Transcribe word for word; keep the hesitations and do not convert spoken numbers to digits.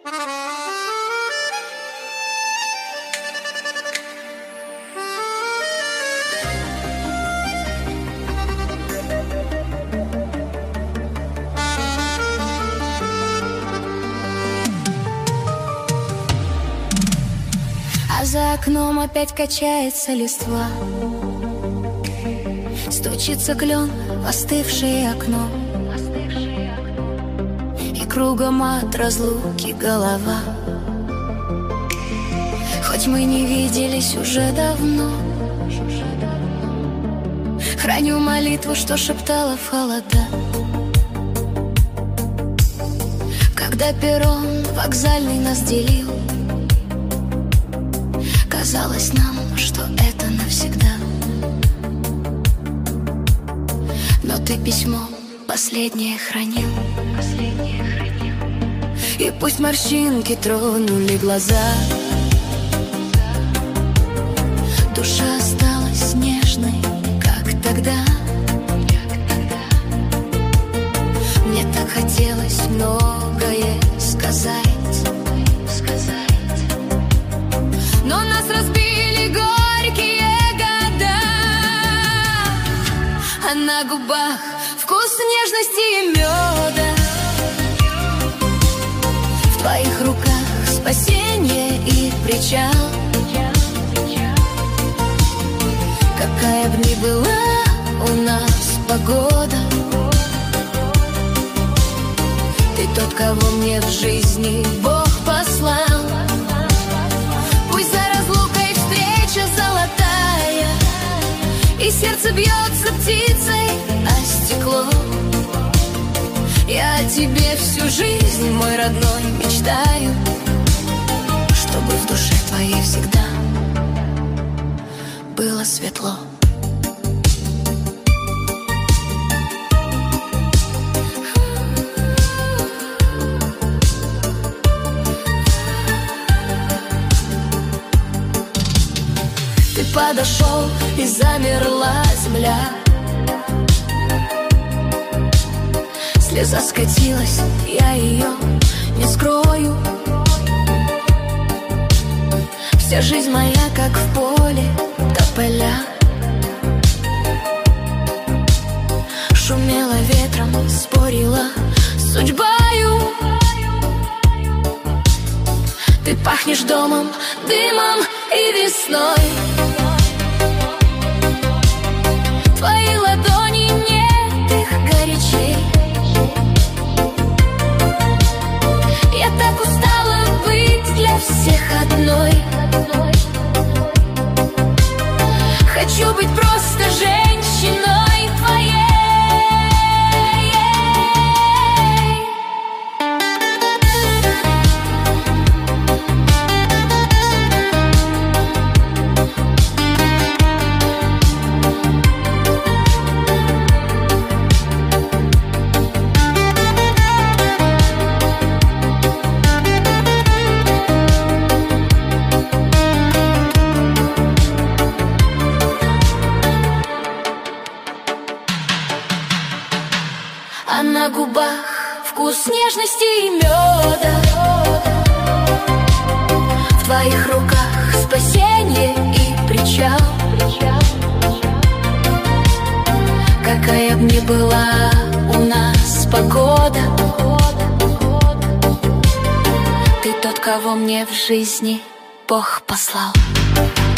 А за окном опять качается листва, стучится клен в остывшее окно, и кругом от разлуки голова. Хоть мы не виделись уже давно, храню молитву, что шептала в холода. Когда перрон вокзальный нас делил, казалось нам, что это навсегда. Но ты письмо последнее хранил, последнее хранил. И пусть морщинки тронули глаза, душа осталась нежной, как тогда. Мне так хотелось многое сказать, сказать. Но нас разбили горькие года, а на губах вкус нежности и меда. В твоих руках спасение и причал. Какая б ни была у нас погода, ты тот, кого мне в жизни Бог послал. Пусть за разлукой встреча золотая, и сердце бьется птицей о стекло. Я о тебе всю жизнь, мой родной, мечтаю, чтобы в душе твоей всегда было светло. Ты подошел, и замерла земля. Слеза скатилась, я ее не скрою. Вся жизнь моя, как в поле тополя, шумела ветром, спорила с судьбою. Ты пахнешь домом, дымом и весной. Твои ладони, нет их горячей. Я так устала быть для всех одной. Хочу быть просто женщиной твоей. А на губах вкус нежности и меда. В твоих руках спасение и причал. Какая б ни была у нас погода, ты тот, кого мне в жизни Бог послал.